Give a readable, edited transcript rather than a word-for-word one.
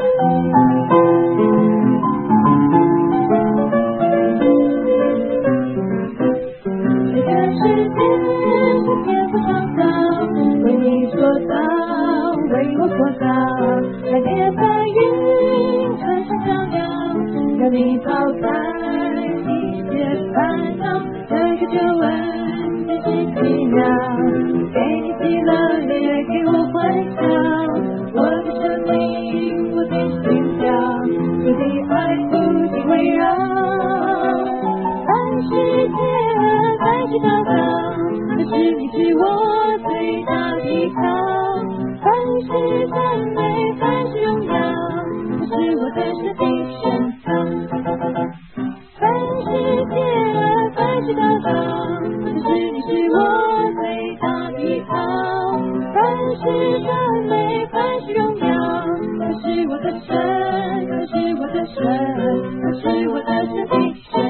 你抛开一切烦恼，这个皱纹真是奇妙，给你喜乐也给我欢笑，我的生命我的心跳，你的爱不停围绕，凡世界凡事祷告，可是你是我最大的依靠，凡事赞美凡事荣耀，这是我的生命深藏。凡世界凡事祷告，可是你是我最大的依靠，凡事赞美凡事荣耀，这是我的神，这是我的神，这是我的生命深